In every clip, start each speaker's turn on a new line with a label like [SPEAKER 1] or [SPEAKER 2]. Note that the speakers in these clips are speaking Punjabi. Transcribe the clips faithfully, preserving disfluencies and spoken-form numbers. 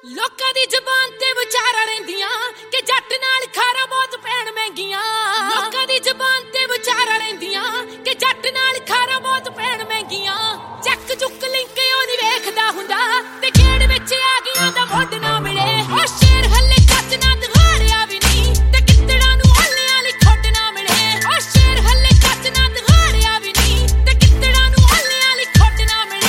[SPEAKER 1] ਲੋਕਾਂ ਦੀ ਜ਼ੁਬਾਨ ਤੇ ਵਿਚਾਰਾਂ ਰਹਿੰਦੀਆਂ ਕਿ ਜੱਟ ਨਾਲ ਖਾਰਾ ਬਹੁਤ ਪੈਣ ਮਹਿੰਗੀਆਂ। ਲੋਕਾਂ ਦੀ ਜ਼ੁਬਾਨ ਤੇ ਵਿਚਾਰਾਂ ਰਹਿੰਦੀਆਂ ਕਿ ਜੱਟ ਨਾਲ ਖਾਰਾ ਬਹੁਤ ਪੈਣ ਮਹਿੰਗੀਆਂ। ਚੱਕ ਚੁੱਕ ਲਿੰਕ ਉਹ ਨਹੀਂ ਵੇਖਦਾ ਹੁੰਦਾ ਤੇ ਖੇਡ ਵਿੱਚ ਆ ਗਈਆਂ ਦਾ ਮੁੱਢ ਨਾ ਮਿਲੇ। ਉਹ ਸ਼ੇਰ ਹੱਲੇ ਕੱਚ ਨਾ ਦਿਖਾੜਿਆ ਵੀ ਨਹੀਂ ਤੇ ਕਿੱਤੜਾਂ ਨੂੰ ਹੱਲੇ ਵਾਲੀ ਖੁੱਡ ਨਾ ਮਿਲੇ। ਉਹ ਸ਼ੇਰ ਹੱਲੇ ਕੱਚ ਨਾ ਦਿਖਾੜਿਆ ਵੀ ਨਹੀਂ ਤੇ ਕਿੱਤੜਾਂ ਨੂੰ ਹੱਲੇ ਵਾਲੀ ਖੁੱਡ ਨਾ ਮਿਲੇ।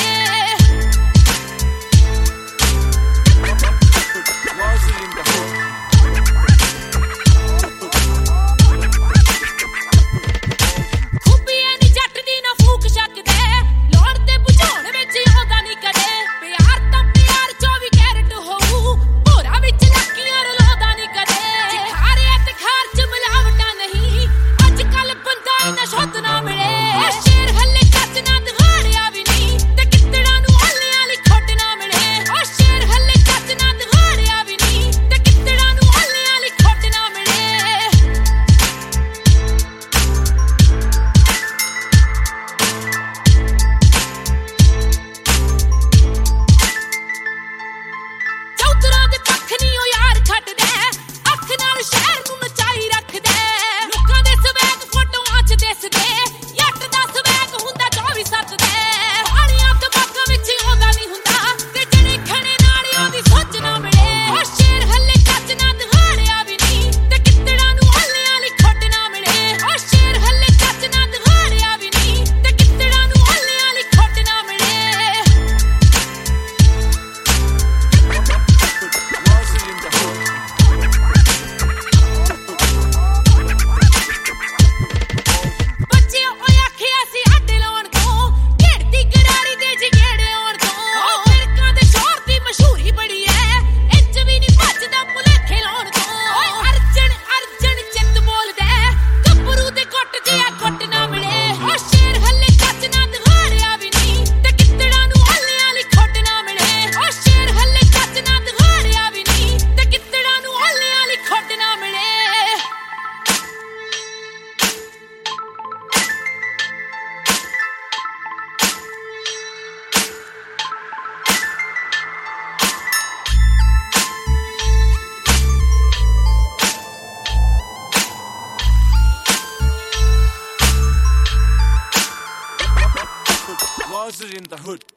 [SPEAKER 2] Was it in the hood?